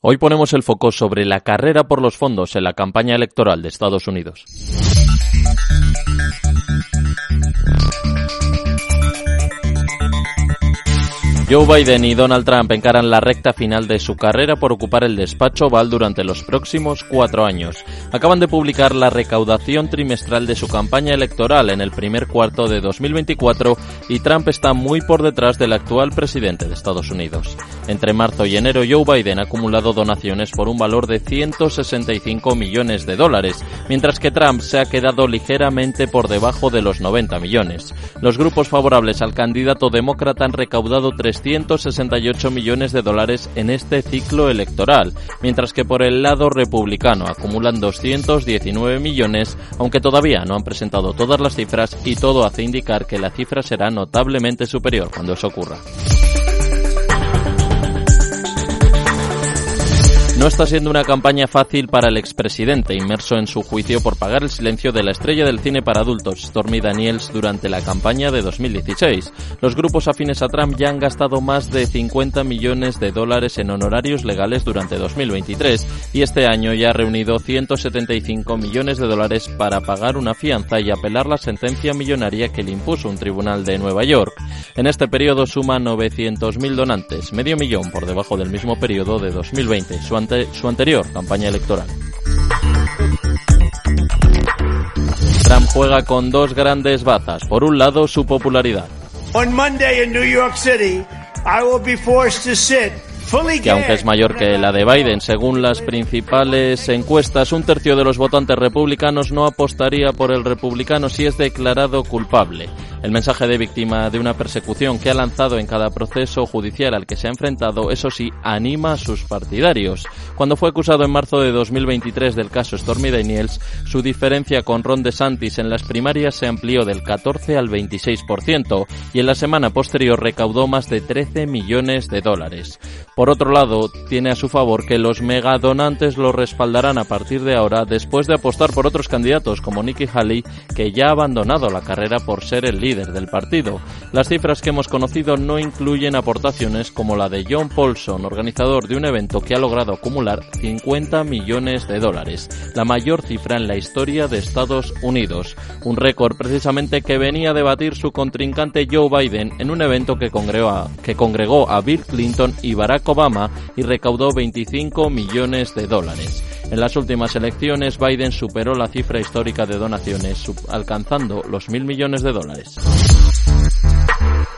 Hoy ponemos el foco sobre la carrera por los fondos en la campaña electoral de Estados Unidos. Joe Biden y Donald Trump encaran la recta final de su carrera por ocupar el despacho Oval durante los próximos 4 años. Acaban de publicar la recaudación trimestral de su campaña electoral en el primer cuarto de 2024 y Trump está muy por detrás del actual presidente de Estados Unidos. Entre marzo y enero, Joe Biden ha acumulado donaciones por un valor de $165 millones, mientras que Trump se ha quedado ligeramente por debajo de los 90 millones. Los grupos favorables al candidato demócrata han recaudado $368 millones en este ciclo electoral, mientras que por el lado republicano acumulan 219 millones, aunque todavía no han presentado todas las cifras y todo hace indicar que la cifra será notablemente superior cuando eso ocurra. No está siendo una campaña fácil para el expresidente, inmerso en su juicio por pagar el silencio de la estrella del cine para adultos, Stormy Daniels, durante la campaña de 2016. Los grupos afines a Trump ya han gastado más de $50 millones en honorarios legales durante 2023 y este año ya ha reunido $175 millones para pagar una fianza y apelar la sentencia millonaria que le impuso un tribunal de Nueva York. En este periodo suma 900.000 donantes, medio millón por debajo del mismo periodo de 2020. Su anterior campaña electoral. Trump juega con dos grandes bazas. Por un lado, su popularidad. On Monday in New York City, I will be forced to sit. Que aunque es mayor que la de Biden, según las principales encuestas, un tercio de los votantes republicanos no apostaría por el republicano si es declarado culpable. El mensaje de víctima de una persecución que ha lanzado en cada proceso judicial al que se ha enfrentado, eso sí, anima a sus partidarios. Cuando fue acusado en marzo de 2023 del caso Stormy Daniels, su diferencia con Ron DeSantis en las primarias se amplió del 14 al 26% y en la semana posterior recaudó más de $13 millones. Por otro lado, tiene a su favor que los megadonantes lo respaldarán a partir de ahora después de apostar por otros candidatos como Nikki Haley, que ya ha abandonado la carrera por ser el líder del partido. Las cifras que hemos conocido no incluyen aportaciones como la de John Paulson, organizador de un evento que ha logrado acumular $50 millones, la mayor cifra en la historia de Estados Unidos. Un récord precisamente que venía a debatir su contrincante Joe Biden en un evento que congregó a Bill Clinton y Barack Obama y recaudó $25 millones. En las últimas elecciones, Biden superó la cifra histórica de donaciones, alcanzando los $1.000 millones.